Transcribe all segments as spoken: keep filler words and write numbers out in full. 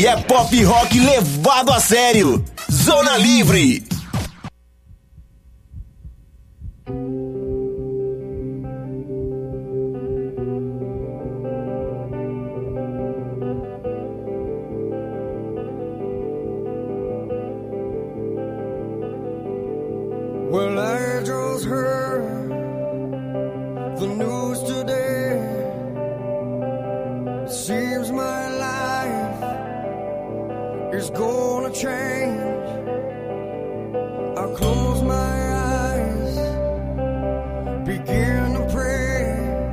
Aqui é pop rock levado a sério. Zona Livre. Well, I just heard the news today. It seems my life is gonna change. I close my eyes, begin to pray,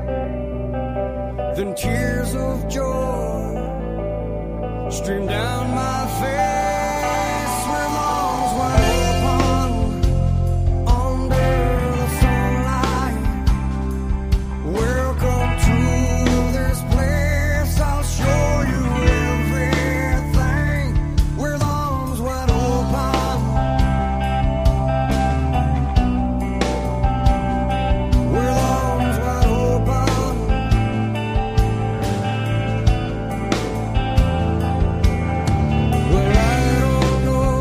then tears of joy stream down my face. With arms wide open under the sunlight, welcome to this place. I'll show you everything with arms wide open, with arms wide open. Well, I don't know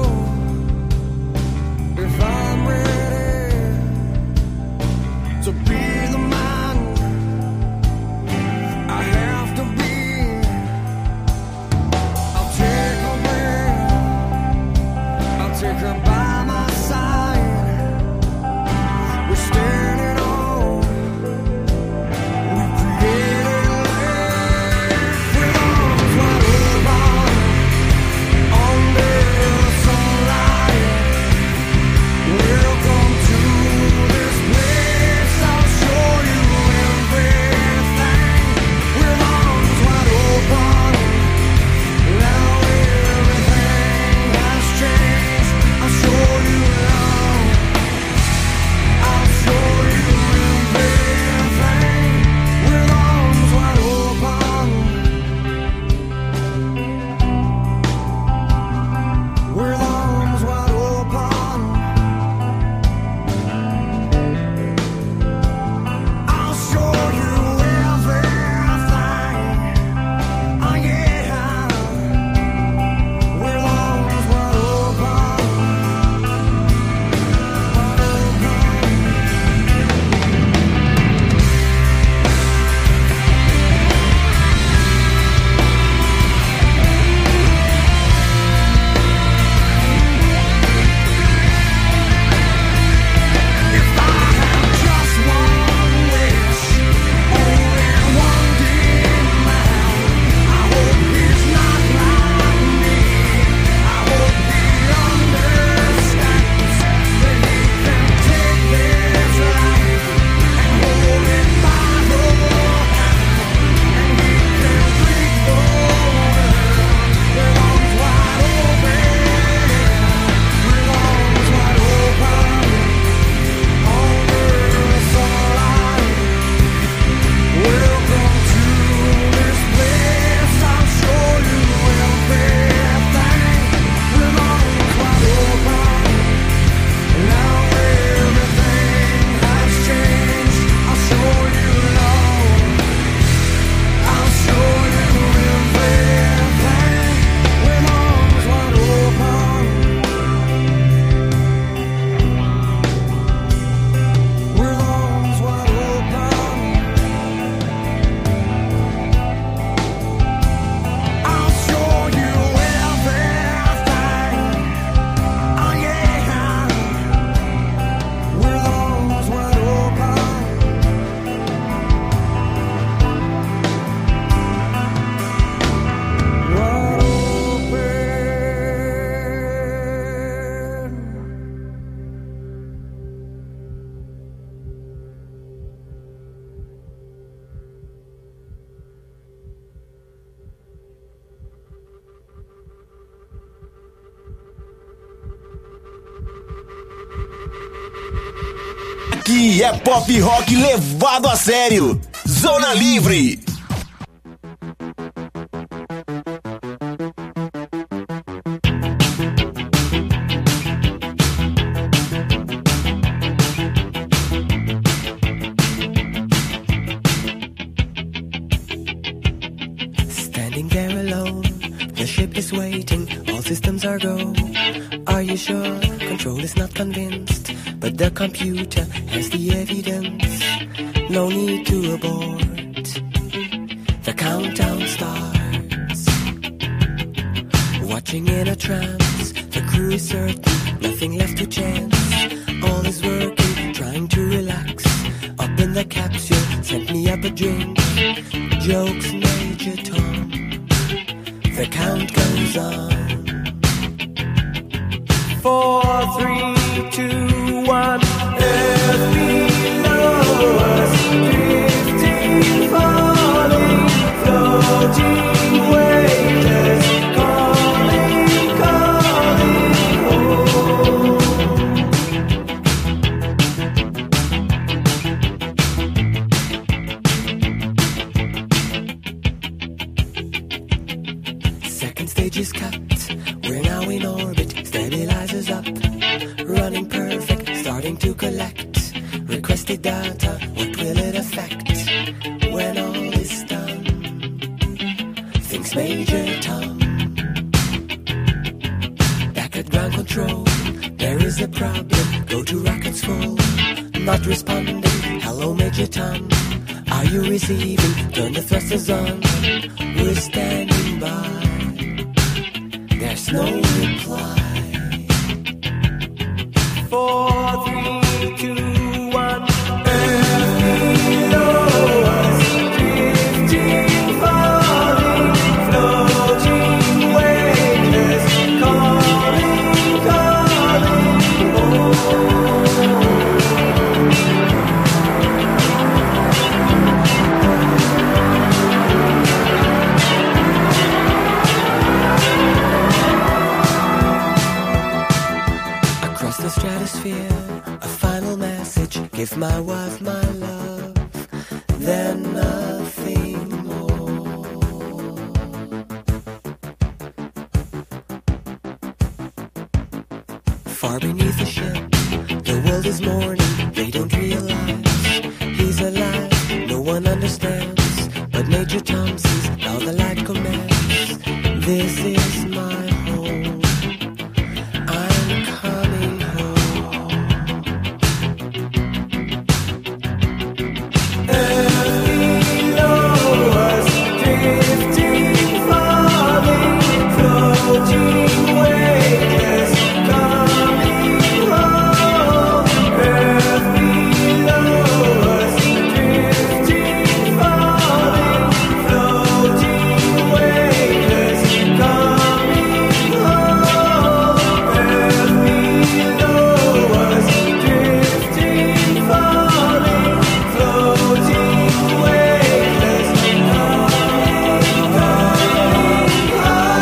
if I'm ready to be the man I have to be. I'll take her breath, I'll take her by my side. We're standing on, we created life with arms wide open under the sunlight. Welcome to this place. I'll show you everything with arms wide open. Now everything has changed. I'll show you love. I'll show you everything with arms wide open. With arms wide open. I'll show you everything. Oh yeah. With arms wide open. If I have just one wish, only one demand, I hope he's not like me. I hope he understands that he can take this life and hold it by the hand, and he can reach the world with arms wide open, with arms wide open under the sunlight. Welcome to this place. I'll show you everything with arms wide open. Now everything has changed. I'll show you love. I'll show you everything with arms wide open. With arms wide open. I'll show you everything. Oh yeah. With arms wide open. Wide open. Aqui é pop rock levado a sério. Zona Livre. Standing there alone, the ship is waiting. seconds are go. Are you sure? Control is not convinced, but the computer has the evidence. No need to abort. The countdown starts. Watching in a trance, the crew is certain, nothing left to chance. All is working, trying to relax. Up in the capsule, sent me up a drink. Jokes, Major Tom. The count goes on. Four, three, two, one. Earth below us, drifting, falling, floating, weightless, calling, calling home. Second stage is cut. We're now in orbit. Stabilizers up, running perfect, starting to collect requested data. What will it affect when all is done? Thinks Major Tom. Back at ground control, there is a problem. Go to rockets full, not responding. Hello, Major Tom. Are you receiving? Turn the thrusters on. We're standing by. There's no reply. Four, three, two, one. Earth below us, drifting, falling, floating, weightless, calling, calling home. The stratosphere, a final message. Give my wife my love, then nothing more. Far beneath the ship, the world is mourning. They don't realize he's alive. No one understands, but Major Tom sees how the light commands. This is my home. I'm coming home. Earth below us, drifting, falling, floating, weightless, coming home. Earth below us, drifting, falling, floating, weightless, coming home. Earth below us, drifting, falling, floating, weightless, coming, coming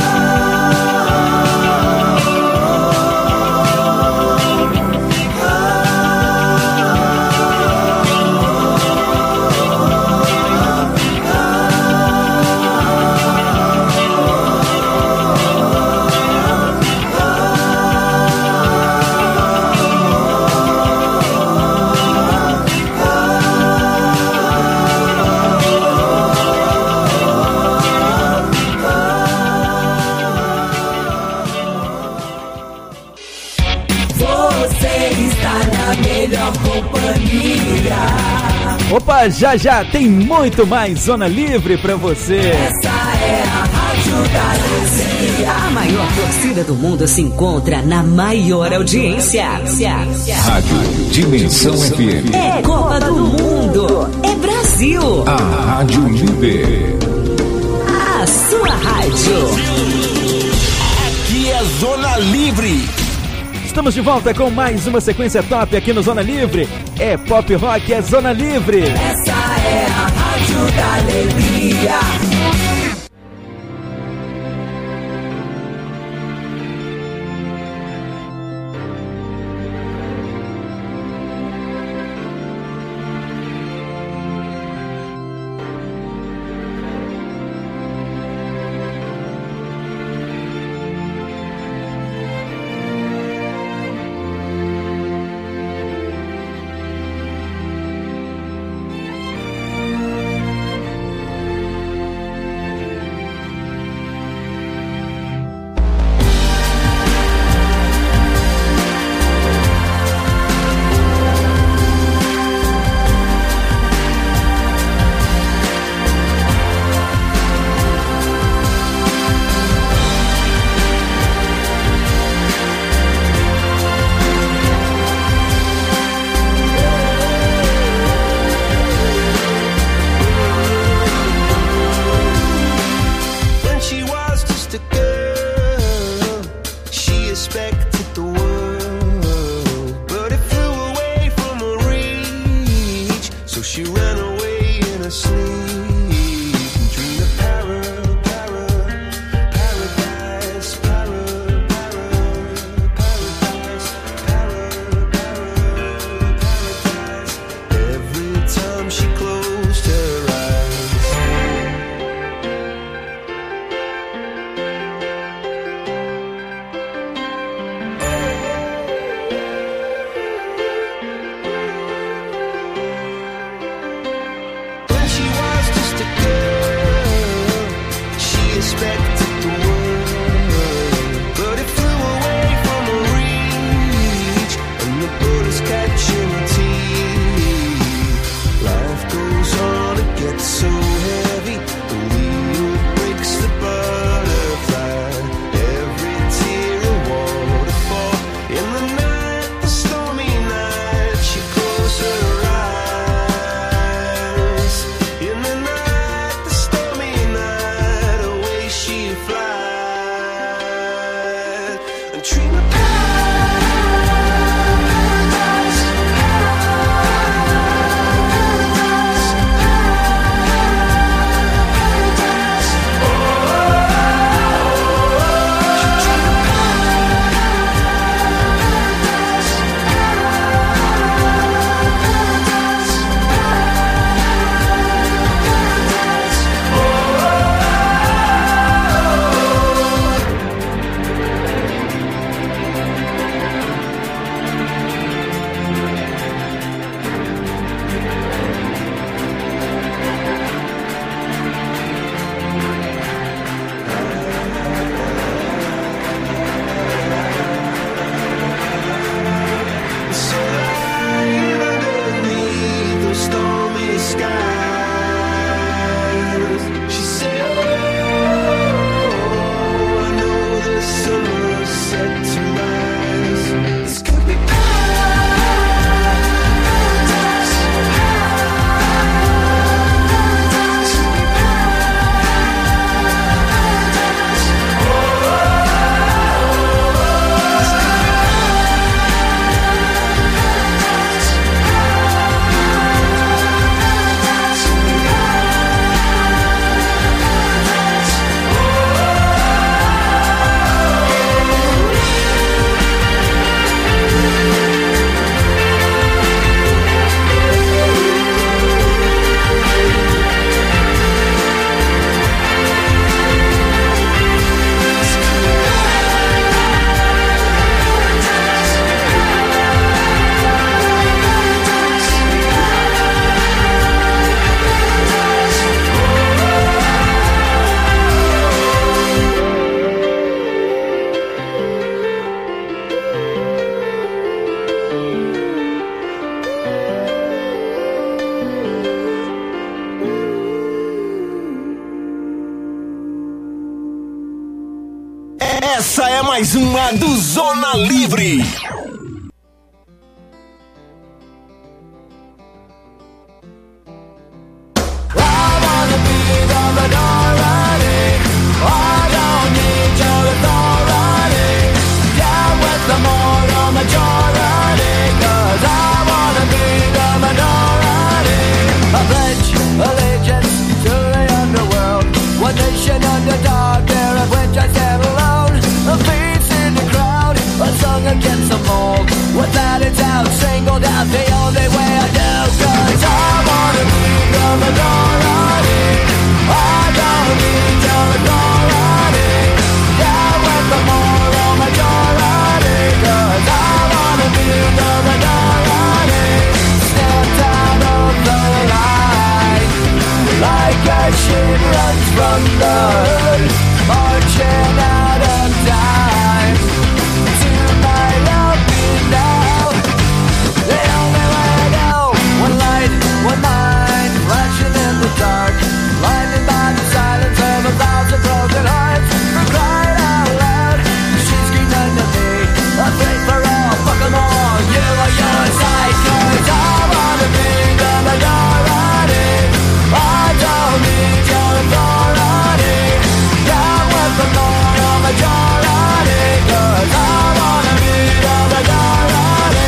Você está na melhor companhia. Opa, já já tem muito mais Zona Livre pra você. Essa é a Rádio Galeria. A maior torcida do mundo se encontra na maior audiência. Rádio Dimensão F M. É Copa do Mundo. É Brasil. A Rádio Líder. A sua rádio. Aqui é Zona Livre. Estamos de volta com mais uma sequência top aqui no Zona Livre. É pop rock, é Zona Livre. Essa é a Rádio Galeria. mais uma do Zona Livre. Against the mold, without a doubt, singled out the only way I do. Cause I wanna be the minority, I don't need your authority. Down with the moral majority, cause I wanna be the minority. Step out of the line, like a ship runs from the hood, marching out of time. One mind, flashing in the dark, blinded by the silence of a thousand broken hearts. For crying out loud, she screamed under me, afraid for all, fuck 'em all, you are your side. Cause I wanna be the minority, I don't need your authority. Down with the moral majority, cause I wanna be the minority.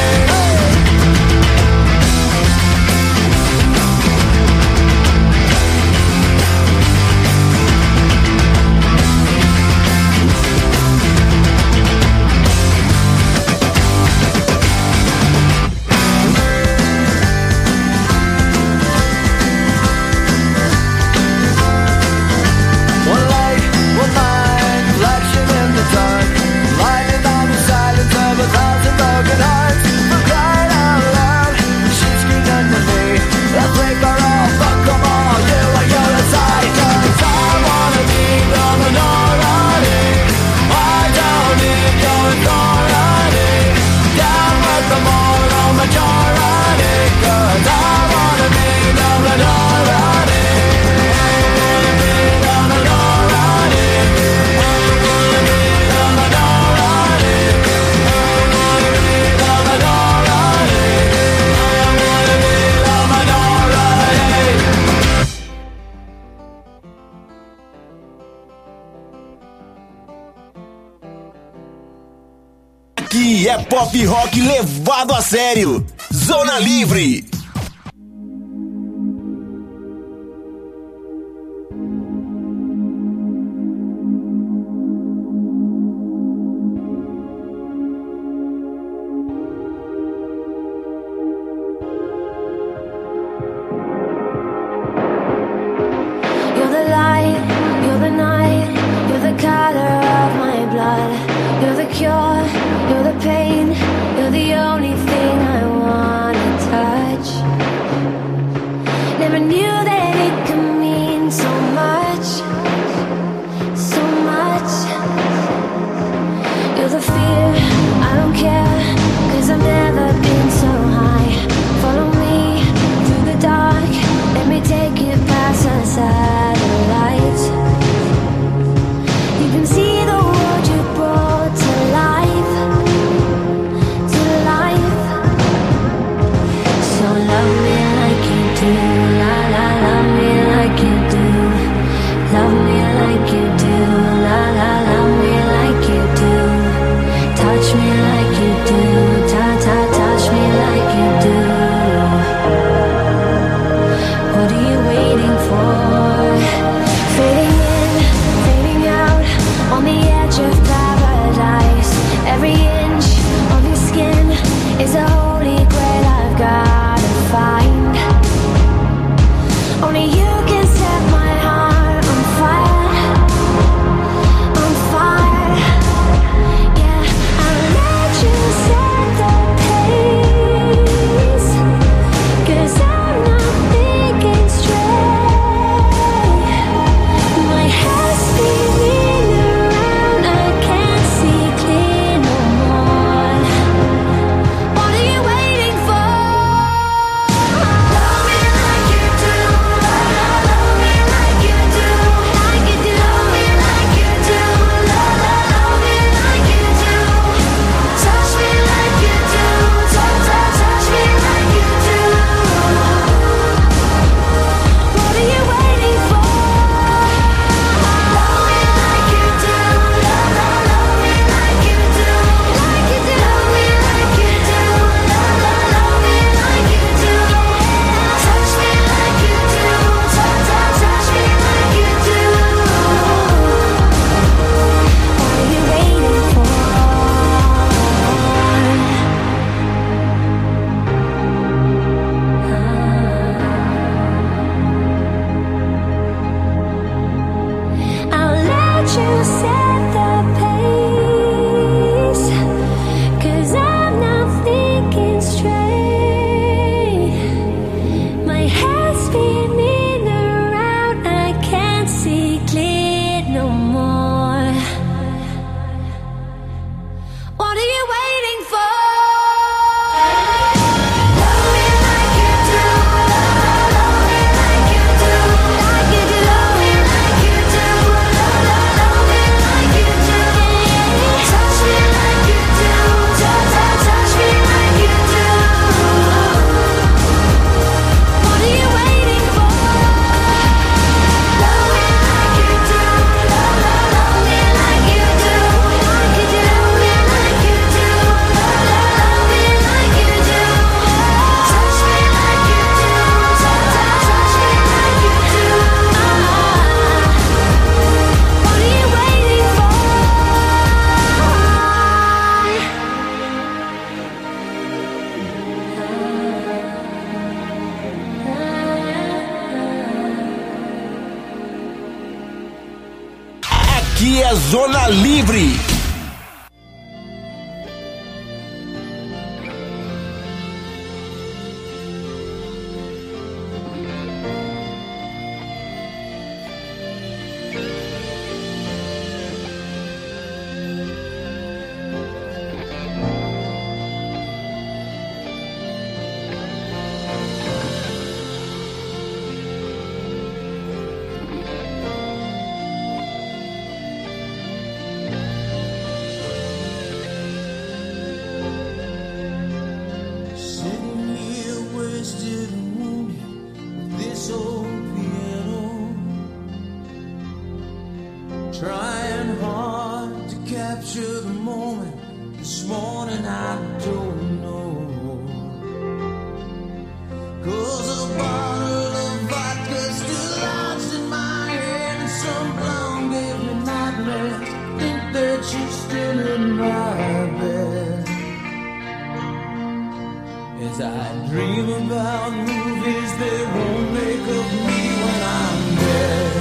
Aqui é pop rock levado a sério. Zona Livre. You're the light, you're the night, you're the color of my blood. You're the cure, you're the pain, you're the only thing I wanna touch. Never knew that it could mean so much, so much. You're the fear, I don't care, cause I've never been so high. Follow me through the dark, let me take it past the satellites. You can see the world you brought to life, to life. So love me like you do, la la, love me like you do. Love me like you do, la la, love me like you do. Touch me like you do, ta ta, touch me like you do. What are you waiting for? Fading in, fading out, on the edge of paradise. Every inch of your skin is a holy grail I've gotta find. Only you can set my heart on fire, on fire. Yeah, I'll let you set the pace, cause I'm not thinking straight. My head's spinning around, I can't see clear no more. What are you waiting for? Love me like you do, la la la. Aqui é Zona Livre. Sitting here wasted and wounded with this old piano, trying hard to capture the moment. This morning I don't know, 'cause a bottle of vodka still lodged in my head, and some blonde gave me nightmares. Think that you're still in my bed as I dream about movies they won't make of me when I'm dead.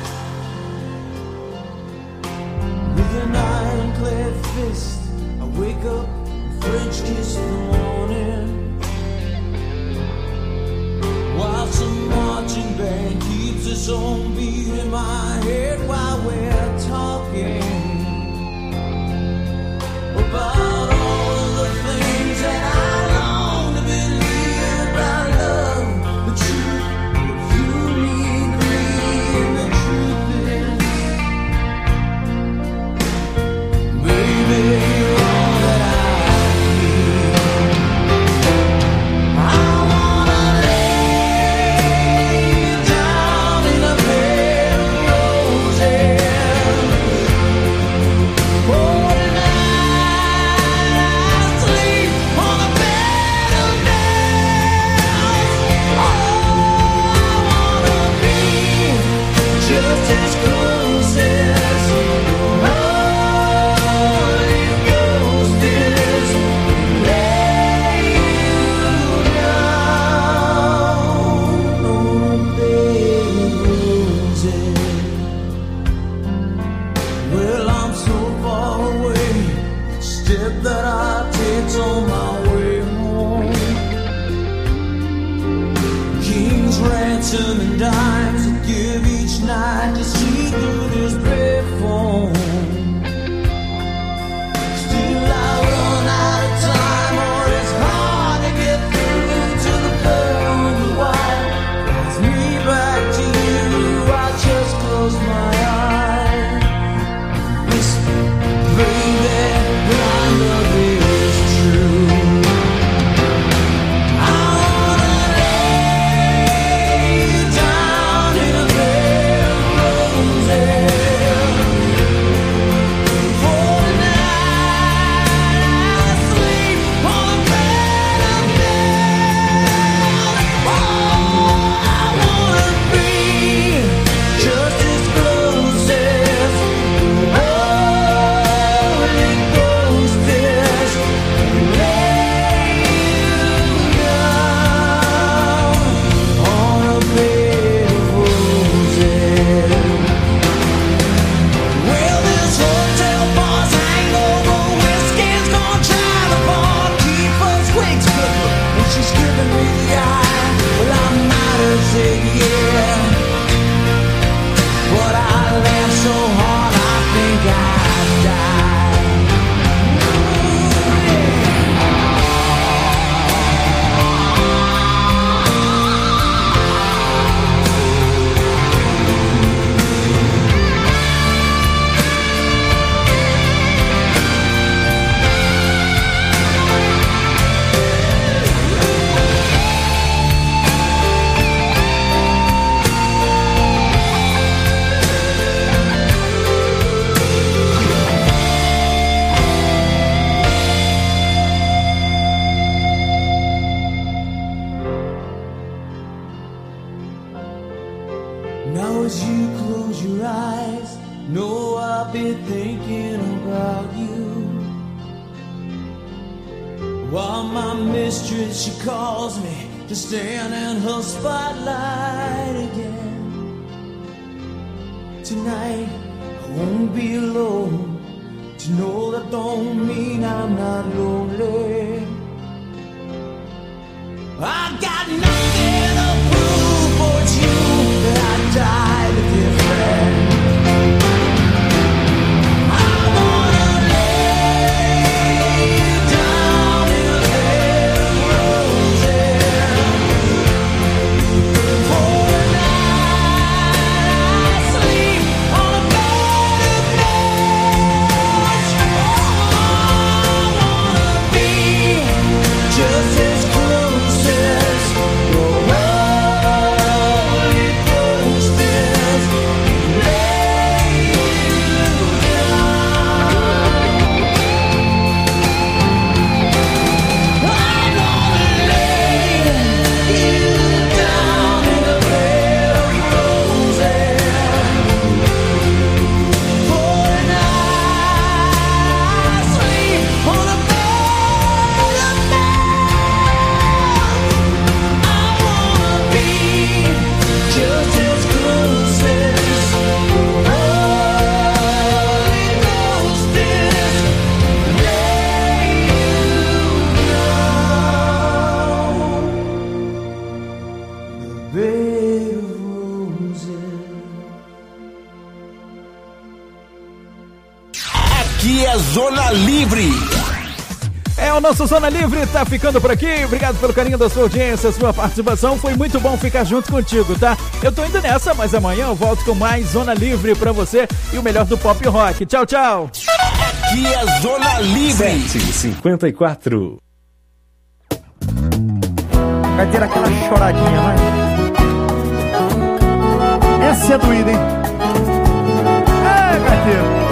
With an ironclad fist, I wake up and French kiss the morning, while some marching band keeps its own beat in my head while we're talking about all of the things that I long to believe about love, the truth, that you need me, and the truth is, baby, you're all that I need. I wanna lay you down in a bed of roses. Oh, just as close as the Holy Ghost is, lay you down on a bed of roses. Well, I'm so far away, step that I take's on my way home. King's ransom and dimes I give each night to see through this bed phone. Still I run out of time, or it's hard to get through to the pearl and the white. Drives me back to you, I just close my eyes, whisper, baby, that I love is true. I wanna lay you down in a bed of roses. For tonight I sleep on a bed of nails. Oh, I wanna be just as close as the Holy Ghost is, lay you down on a bed of roses. Well, this hotel bar's hangover whiskey's gonna try to bar, keep us wakes good, and she's giving me the eye. Well, I might have said yeah, but I laughed so hard I think I'd die. Now as you close your eyes, know I'll be thinking about you, while my mistress, she calls me to stand in her spotlight again. Tonight I won't be alone. To know that don't mean I'm not lonely. I got nothing to prove, but it's you that I died with your friend. I wanna lay you down in a bed of roses. For the night I sleep on a bed of nails. Oh, I wanna be just as close as your Holy Ghost is. Lay you down. I wanna lay you down in a bed of roses. For the night I sleep on a bed of nails. I wanna be just as close as Holy Ghost is. Lay you down, bed of roses. Aqui é Zona Livre. É, o nosso Zona Livre tá ficando por aqui. Obrigado pelo carinho da sua audiência, sua participação. Foi muito bom ficar junto contigo, tá? Eu tô indo nessa, mas amanhã eu volto com mais Zona Livre pra você e o melhor do pop rock. Tchau, tchau. Aqui é Zona Livre. sete e cinquenta e quatro. Vai ter aquela choradinha, vai. Essa é doída, hein? É, gaiteiro.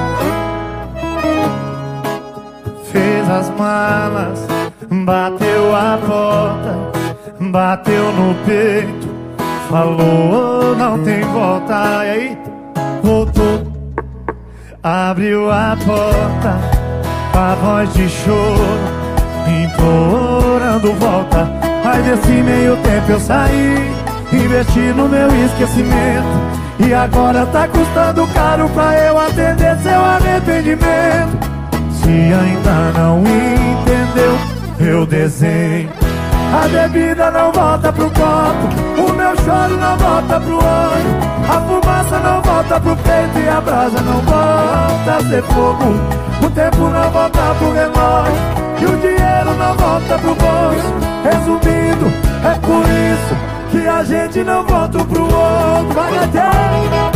Fez as malas, bateu a porta, bateu no peito, falou não tem volta. E aí, voltou, abriu a porta, com a voz de choro, implorando volta. Mas nesse meio tempo eu saí, investi no meu esquecimento, e agora tá custando caro pra eu atender seu arrependimento. Se ainda não entendeu, eu desenho. A bebida não volta pro copo, o meu choro não volta pro olho, a fumaça não volta pro peito e a brasa não volta a ser fogo. O tempo não volta pro relógio e o dinheiro não volta pro bolso. Resumindo, é por isso que a gente não volta pro outro. Vai, gaiteiro!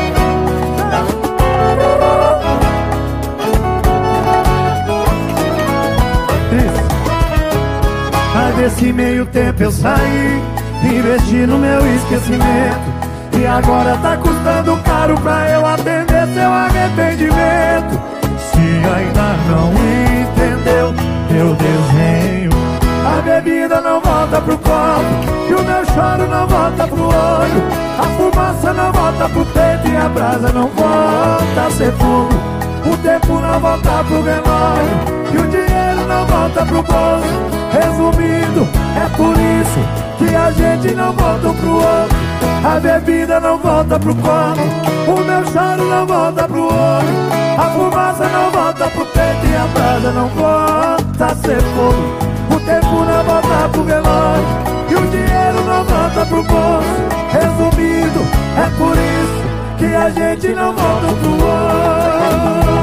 Mas nesse meio tempo eu saí, investi no meu esquecimento, e agora tá custando caro pra eu atender seu arrependimento. Se ainda não entendeu, eu desenho. A bebida não volta pro copo, e o meu choro não volta pro olho, a fumaça não volta pro peito e a brasa não volta a ser fogo. O tempo não volta pro relógio e o dinheiro não volta pro bolso. Resumindo, é por isso que a gente não volta um pro outro. A bebida não volta pro copo, o meu choro não volta pro olho, a fumaça não volta pro peito e a brasa não volta a ser fogo. O tempo não volta pro relógio e o dinheiro não volta pro bolso. Resumindo, é por isso que a gente não volta um pro outro.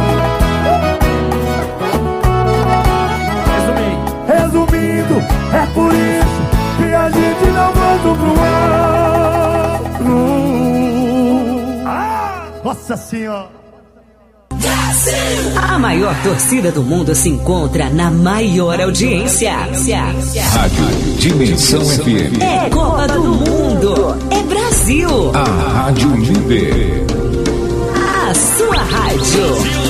Resumindo, é por isso que a gente não volta pro outro. Ah, nossa senhora! A maior torcida do mundo se encontra na maior audiência. Rádio Dimensão F M. É Copa do Mundo. É Brasil. A Rádio Líder. A sua rádio.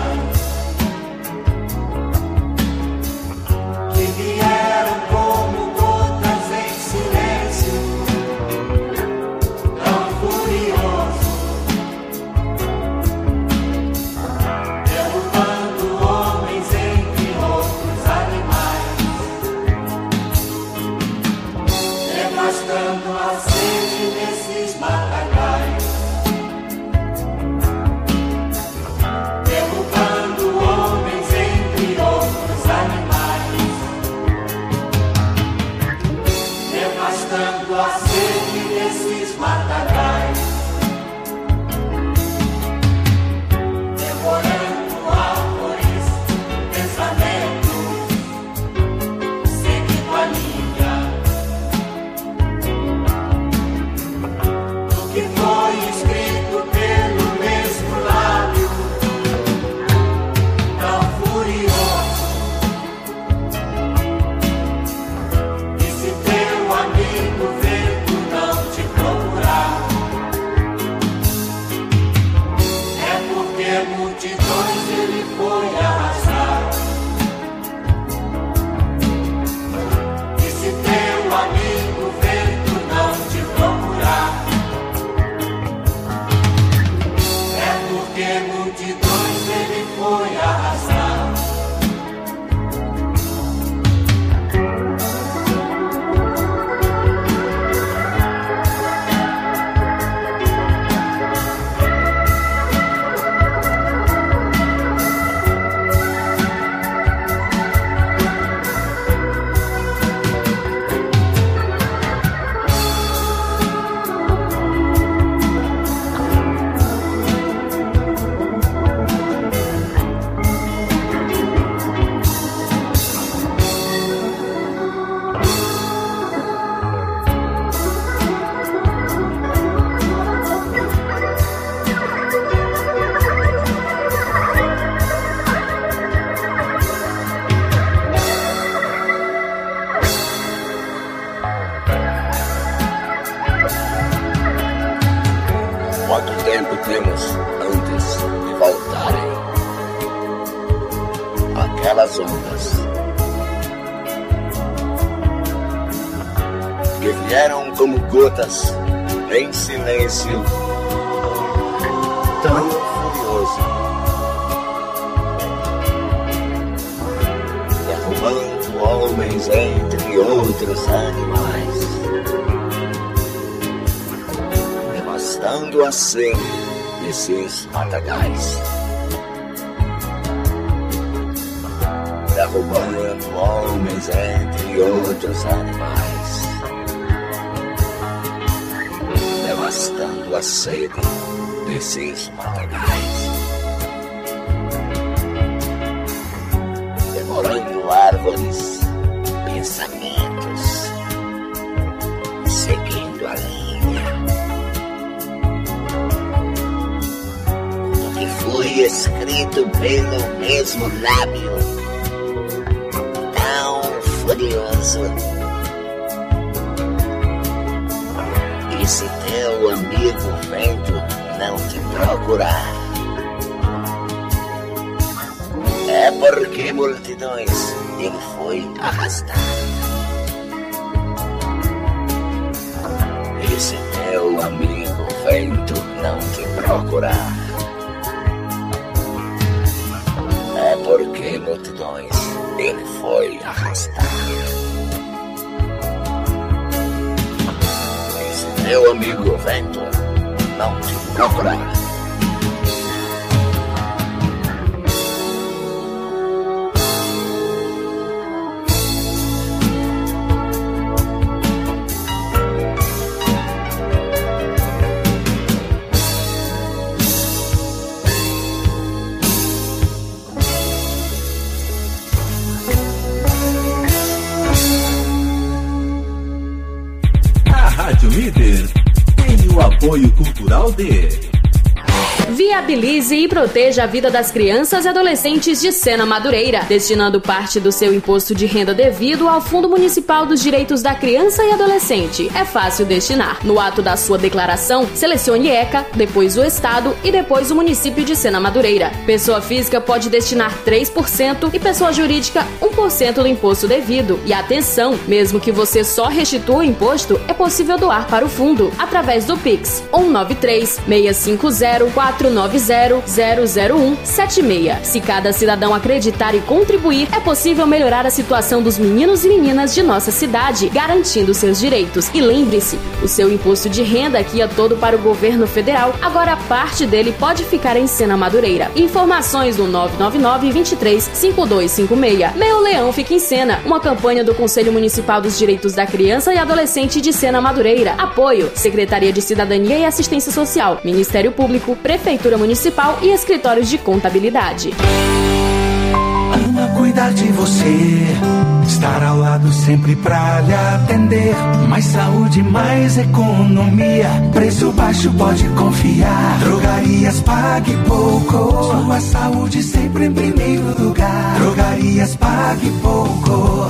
Que vieram como porque multidões ele foi arrastar. Quanto tempo temos antes de voltarem aquelas ondas que vieram como gotas em silêncio tão furioso, derrubando homens entre outros animais, devastando assim esses matagais, derrubando homens entre outros animais, devastando a sede desses matagais, devorando árvores, pensamentos, seguindo a linha do que foi escrito pelo mesmo lábio tão furioso. E se teu amigo vento não te procurar, é porque multidões ele foi arrastar. E se teu amigo vento não te procurar, é porque multidões ele foi arrastar. E se teu amigo vento não te procurar, Rádio Líder tem o apoio cultural de Viabilize e proteja a vida das crianças e adolescentes de Sena Madureira, destinando parte do seu imposto de renda devido ao Fundo Municipal dos Direitos da Criança e Adolescente. É fácil destinar. No ato da sua declaração, selecione ECA, depois o Estado e depois o município de Sena Madureira. Pessoa física pode destinar três por cento e pessoa jurídica um por cento do imposto devido. E atenção, mesmo que você só restitua o imposto, é possível doar para o fundo através do Pix um nove três, seis cinco zero, quatro nove zero, zero zero um sete seis. Se cada cidadão acreditar e contribuir, é possível melhorar a situação dos meninos e meninas de nossa cidade, garantindo seus direitos. E lembre-se, o seu imposto de renda que ia todo para o governo federal, agora parte dele pode ficar em Sena Madureira. Informações no nove nove nove, dois três, cinco dois cinco seis. Meu Leão fica em Sena, uma campanha do Conselho Municipal dos Direitos da Criança e Adolescente de Sena Madureira. Apoio: Secretaria de Cidadania e Assistência Social, Ministério Público, Prefeitura Municipal e Escritórios de Contabilidade. Ama cuidar de você, estar ao lado sempre pra lhe atender. Mais saúde, mais economia, preço baixo pode confiar. Drogarias Pague Pouco, sua saúde sempre em primeiro lugar. Drogarias Pague Pouco.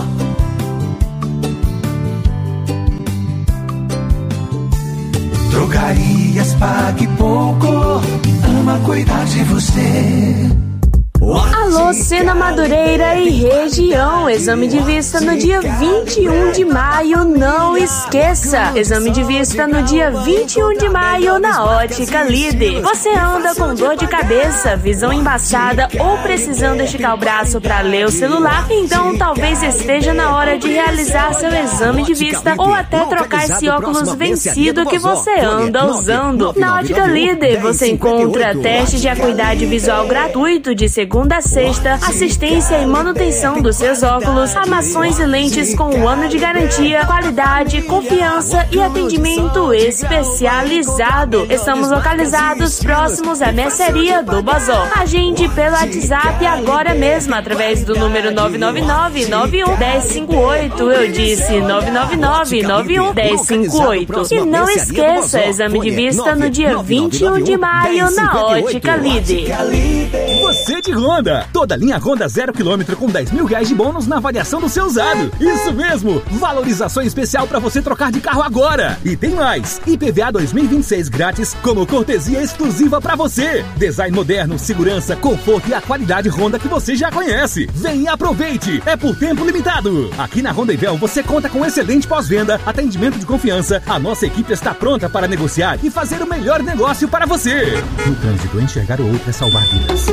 Drogarias Pague Pouco, ama cuidar de você. Alô, Sena Madureira e região. Exame de vista no dia vinte e um de maio, não esqueça. Exame de vista no dia vinte e um de maio na Ótica Líder. Você anda com dor de cabeça, visão embaçada ou precisando esticar o braço para ler o celular? Então talvez esteja na hora de realizar seu exame de vista ou até trocar esse óculos vencido que você anda usando. Na Ótica Líder você encontra teste de acuidade visual gratuito de segunda a sexta, assistência e manutenção dos seus óculos, armações e lentes com um ano de garantia, qualidade, confiança e atendimento especializado. Estamos localizados próximos à mercearia do Bazó. Agende pelo WhatsApp agora mesmo através do número nove nove nove, nove um, um zero cinco oito. Eu disse nove nove nove, nove um, um zero cinco oito. E não esqueça, exame de vista no dia vinte e um de maio na Ótica Líder. Você de Honda, toda linha Honda zero quilômetro com dez mil reais de bônus na avaliação do seu usado. Isso mesmo, valorização especial para você trocar de carro agora. E tem mais, I P V A dois mil e vinte e seis grátis como cortesia exclusiva para você. Design moderno, segurança, conforto e a qualidade Honda que você já conhece. Vem e aproveite, é por tempo limitado. Aqui na Honda Ivel você conta com excelente pós-venda, atendimento de confiança. A nossa equipe está pronta para negociar e fazer o melhor negócio para você. No trânsito, enxergar o outro é salvar vidas.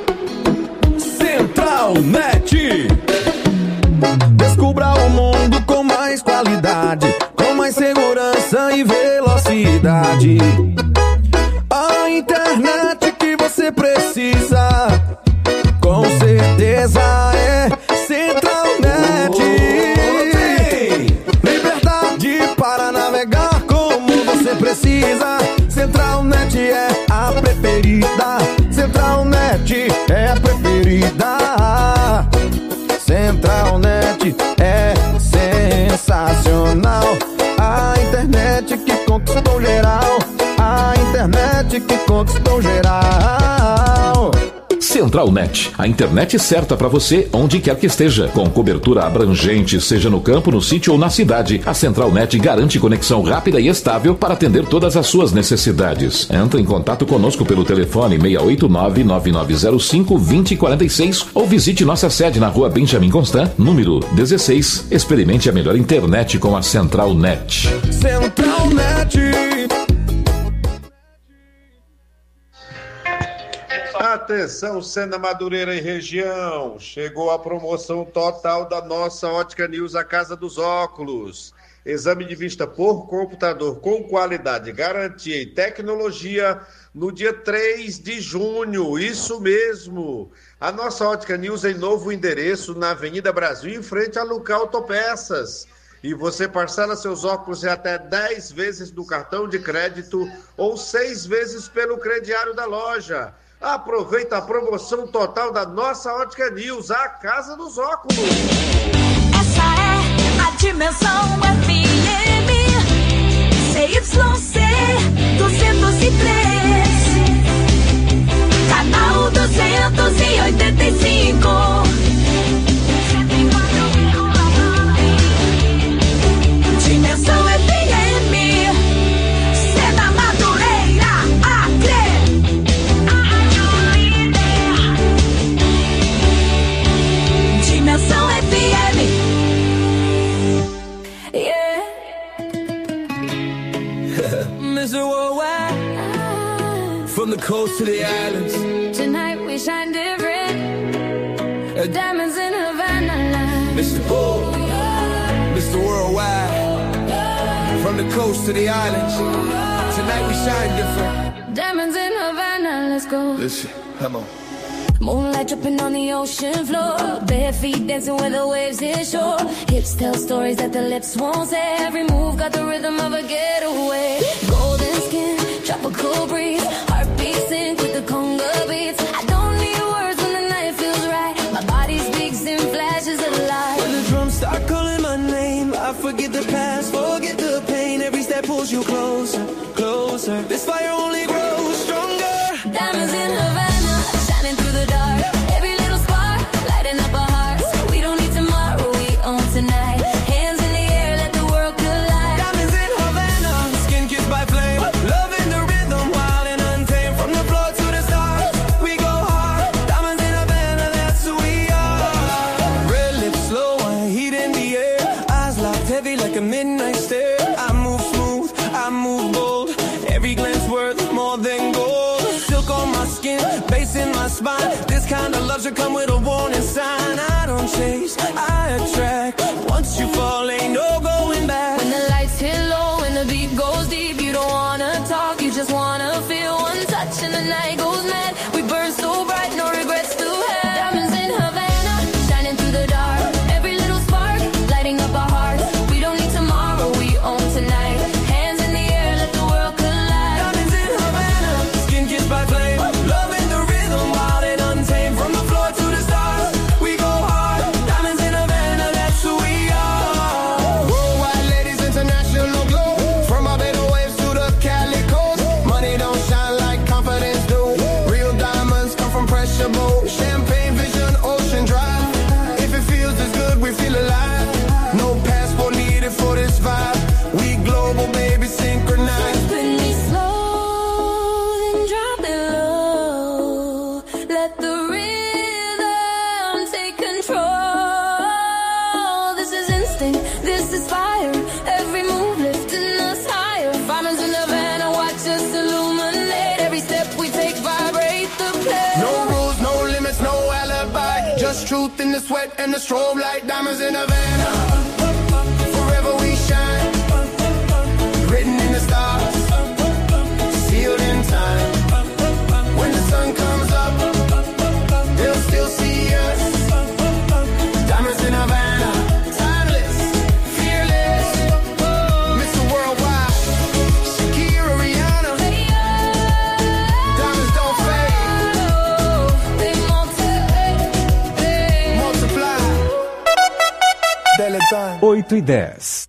Central Net. Descubra o mundo com mais qualidade, com mais segurança e velocidade. A internet que você precisa, com certeza é Central Net. Liberdade para navegar como você precisa. Central Net é a preferida. Central Net é a preferida. Central Net é sensacional. A internet que conquistou geral. A internet que conquistou geral. Central Net, a internet certa para você onde quer que esteja, com cobertura abrangente, seja no campo, no sítio ou na cidade. A Central Net garante conexão rápida e estável para atender todas as suas necessidades. Entre em contato conosco pelo telefone seis oito nove, nove nove zero cinco, dois zero quatro seis ou visite nossa sede na rua Benjamin Constant, número dezesseis. Experimente a melhor internet com a Central Net. Central Net. Atenção, Sena Madureira e região, chegou a promoção total da nossa Ótica News, a Casa dos Óculos. Exame de vista por computador com qualidade, garantia e tecnologia no dia três de junho, isso mesmo. A nossa Ótica News em novo endereço na Avenida Brasil, em frente a Luca Autopeças. E você parcela seus óculos em até dez vezes no cartão de crédito ou seis vezes pelo crediário da loja. Aproveita a promoção total da nossa Ótica News, a Casa dos Óculos. Essa é a Dimensão F M C Y C duzentos e três, canal duzentos e oitenta e cinco. Dimensão F M, Sena Madureira, Acre. Dimensão F M. Yeah. Mister Worldwide, from the coast to the islands. Tonight we shine different. Diamonds in Havana line. Mister Oh, Mister Worldwide, from the coast to the islands. Tonight we shine different. Diamonds in Havana, let's go. Listen, come on. Moonlight dripping on the ocean floor. Bare feet dancing with the waves hit shore. Hips tell stories that the lips won't say. Every move got the rhythm of a getaway. Golden skin, tropical breeze. Heartbeat sync with the conga beats. I don't need words when the night feels right. My body speaks in flashes of light. When the drums start calling my name, I forget the past, forget the pain. Every step pulls you closer, closer. This fire only grows stronger. Diamonds in Havana, shining through the dark. Every little spark, lighting up our hearts. We don't need tomorrow, we own tonight. Hands in the air, let the world collide. Diamonds in Havana, skin kissed by flame. Love in the rhythm, wild and untamed. From the floor to the stars, we go hard. Diamonds in Havana. my spine. This kind of love should come with a warning sign. I don't chase, I attract. Once you fall, ain't no going back. When the lights hit low and the beat goes deep, you don't wanna talk, you just wanna feel one touch and the night goes mad. We burn so bright, no regrets to have. Diamonds in Havana, shining through the dark. Every little spark, lighting up our hearts. We don't need tomorrow, we own tonight. Hands in the air, let the world collide. Diamonds in Havana, skin kissed by flame. Love in the rhythm, wild and untamed. From the floor to the stars, we go hard. Diamonds in Havana, that's who we are. Worldwide ladies, international glow. From our better waves to the Cali coast. Money don't shine like confidence do. Real diamonds come from pressure boat. Champagne vision, ocean drive. If it feels this good, we feel alive. No passport needed for this vibe. We global, baby, synchronized. Spin me slow, then drop it low. Let the rhythm take control. This is instinct, this is fire. Every move lifting us higher. Diamonds in Havana, watch us illuminate. Every step we take, vibrate the place. No rules, no limits, no alibi. Just truth in the sweat and the strobe light. Diamonds in Havana. Forever we shine. Written in the stars. Sealed in time. When the sun comes up, they'll still see us. Diamonds in Havana. Timeless, fearless. Mister Worldwide. Shakira, Rihanna. Diamonds don't fade. They multiply. Multiply. Dele time. oito e dez.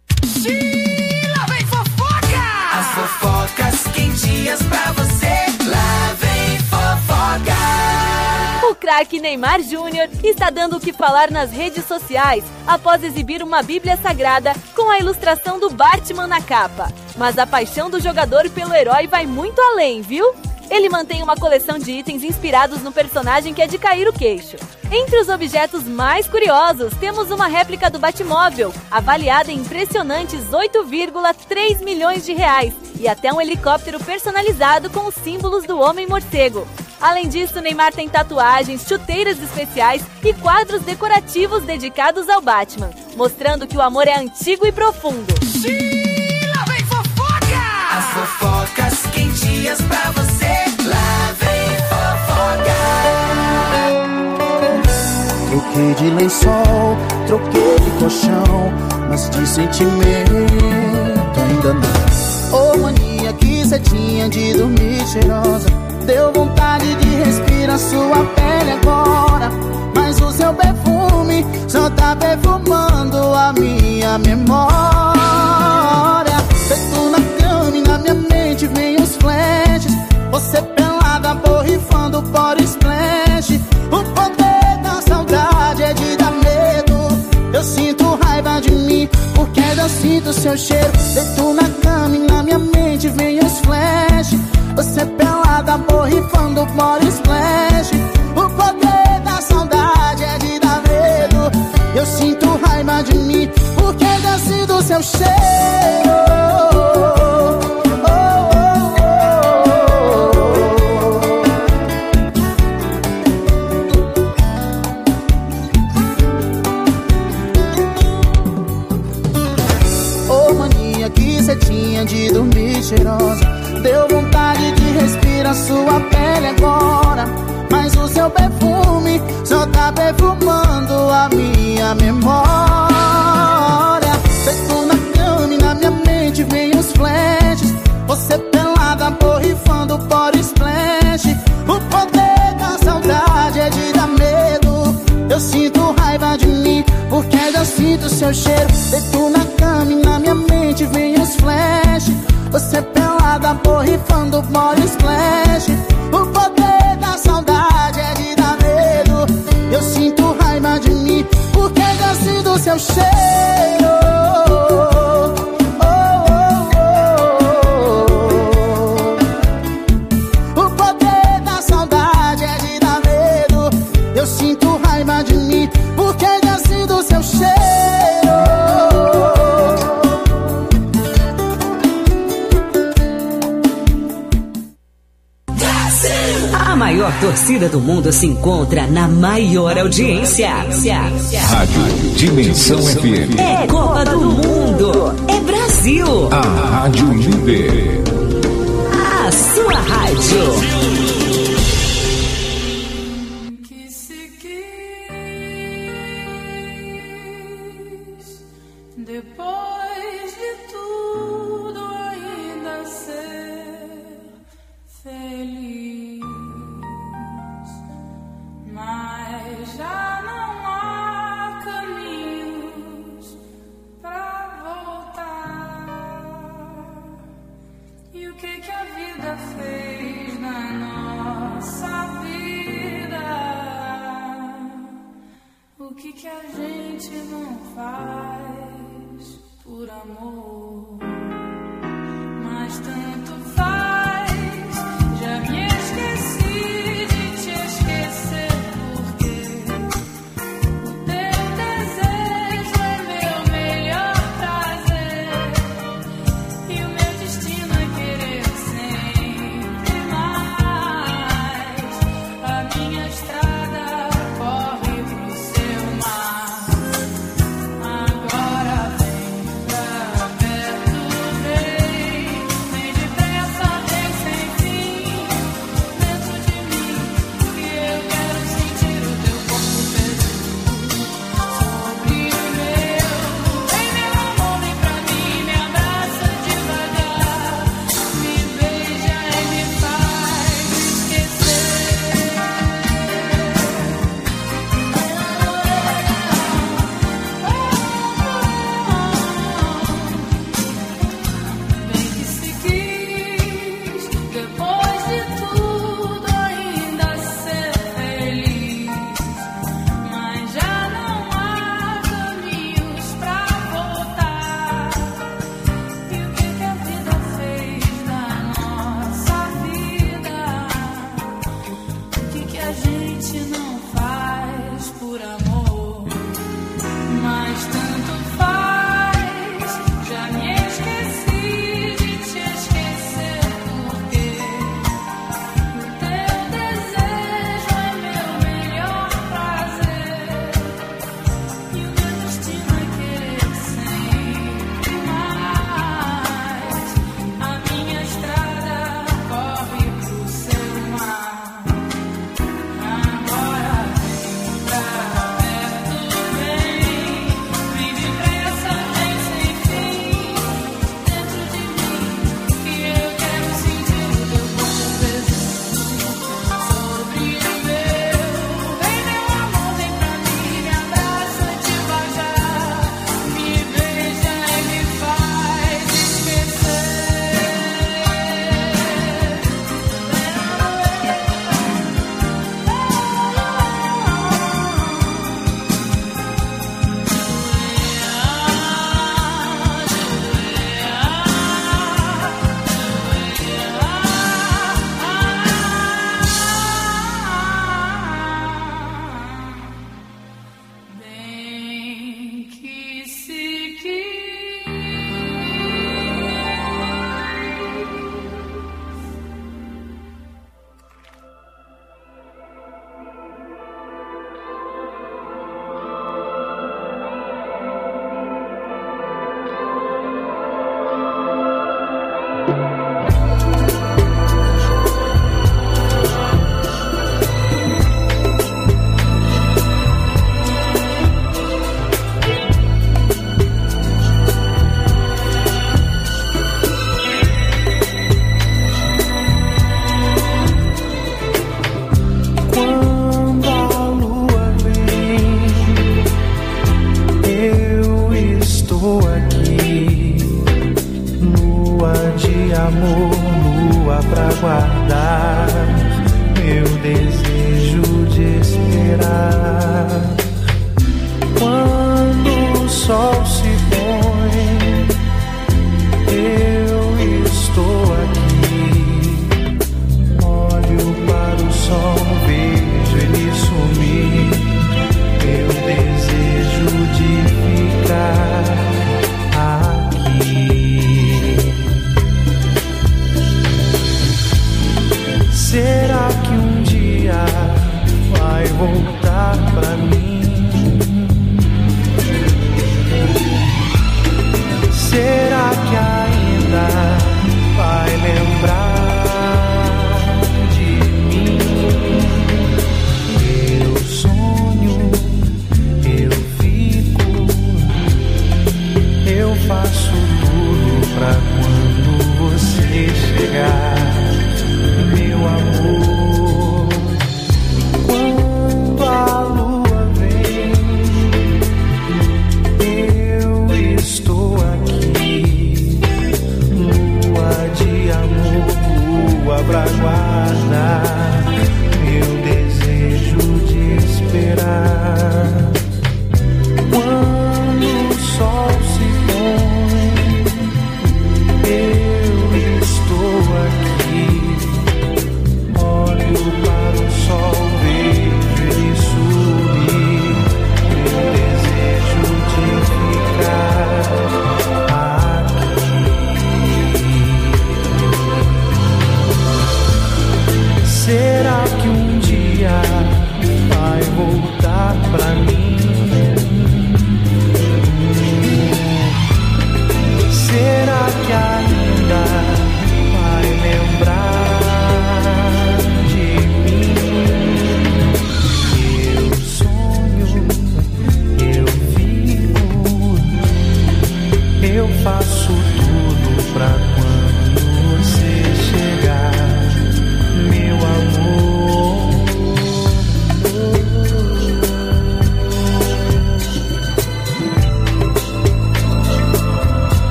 Lá vem fofoca! As fofocas quentinhas pra você. Lá vem fofoca! O craque Neymar Júnior está dando o que falar nas redes sociais após exibir uma Bíblia Sagrada com a ilustração do Batman na capa. Mas a paixão do jogador pelo herói vai muito além, viu? Ele mantém uma coleção de itens inspirados no personagem que é de cair o queixo. Entre os objetos mais curiosos, temos uma réplica do Batmóvel, avaliada em impressionantes oito vírgula três milhões de reais, e até um helicóptero personalizado com os símbolos do Homem-Morcego. Além disso, Neymar tem tatuagens, chuteiras especiais e quadros decorativos dedicados ao Batman, mostrando que o amor é antigo e profundo. Lá vem fofoca! As fofocas quentinhas pra você. Lá vem fofoca! Troquei de lençol, troquei de colchão, mas de sentimento ainda não. Ô mania que cê tinha de dormir cheirosa, deu vontade de respirar sua pele agora. Mas o seu perfume só tá perfumando a minha memória. Feito na cama e na minha mente vem os flashes. Você pelada, borrifando body splash. O poder da saudade é de dar medo. Eu sinto raiva de mim, porque eu sinto seu cheiro. Feito na cama e na minha mente vem os flashes. Você pelada, borrifando body splash. O poder da saudade é de dar medo. Eu sinto raiva de mim, porque eu sinto seu cheiro. De dormir cheirosa, deu vontade de respirar sua pele agora. Mas o seu perfume só tá perfumando a minha memória. Feito na cama e na minha mente vem os flashes. Você pelada, borrifando body splash. O poder da saudade é de dar medo. Eu sinto raiva de mim, porque eu sinto seu cheiro. Feito na cama e na minha mente vem os flash. Você pelada, borrifando body splash. O poder da saudade é de dar medo. Eu sinto raiva de mim, porque eu sinto seu cheiro. Oh, oh, oh. O poder da saudade é de dar medo. Eu sinto raiva de mim, porque eu sinto seu cheiro. A maior torcida torcida do mundo se encontra na maior audiência. Rádio Dimensão F M. É Copa do Mundo. É Brasil. A Rádio Líder. A sua rádio. Depois de tudo ainda ser feliz, mas já não há caminhos pra voltar. E o que que a vida fez na nossa vida? O que que a gente não faz por amor? Mas tanto faz, já me esqueci de te esquecer, porque o teu desejo é meu melhor prazer, e o meu destino é querer sempre mais. A minha estrada corre pro seu mar. Agora vem pra perto, vem, vem depressa, vem sem fim, dentro de mim, que eu quero sentir o teu corpo perto sobre o meu. Vem, meu amor, vem pra mim, me abraça devagar, me beija e me faz esquecer. Bem que se quis, depois de tudo ainda ser feliz, mas já não há caminhos pra voltar. E o que que a vida fez na nossa vida? O que que a gente não faz por amor? Mas tanto faz, já me esqueci de te esquecer, porque o teu desejo é meu melhor prazer, e o meu destino é querer sempre mais. A minha estrada corre pro seu mar. Agora vem pra perto, vem, vem depressa,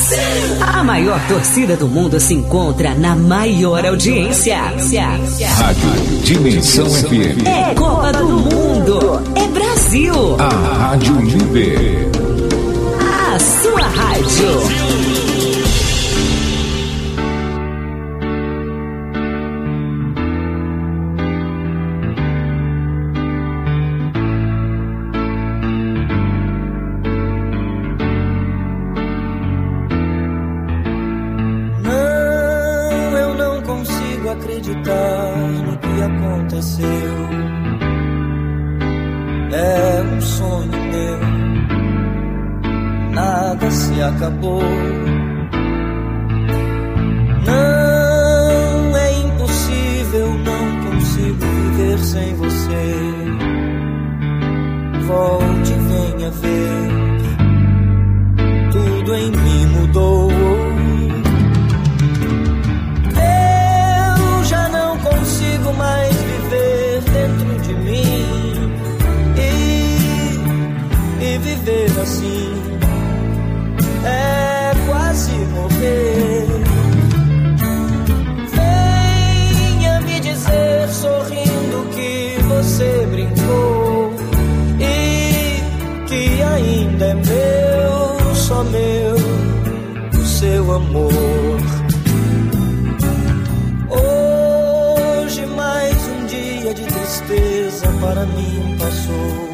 A maior torcida do mundo se encontra na maior audiência. Rádio Dimensão F M. É Copa do Mundo. É Brasil. A Rádio Líder. A sua rádio. Acreditar no que aconteceu. É um sonho meu. Nada se acabou. Não é impossível, não consigo viver sem você. Volte e venha ver. Tudo em mim mudou. Consigo mais viver dentro de mim e, e viver assim é quase morrer. Venha me dizer sorrindo que você brincou e que ainda é meu, só meu, o seu amor. Para mim passou,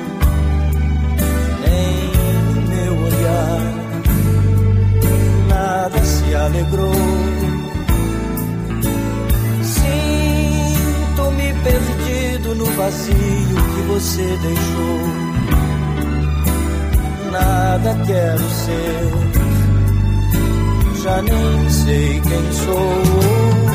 nem no meu olhar nada se alegrou. Sinto-me perdido no vazio que você deixou. Nada quero ser, já nem sei quem sou.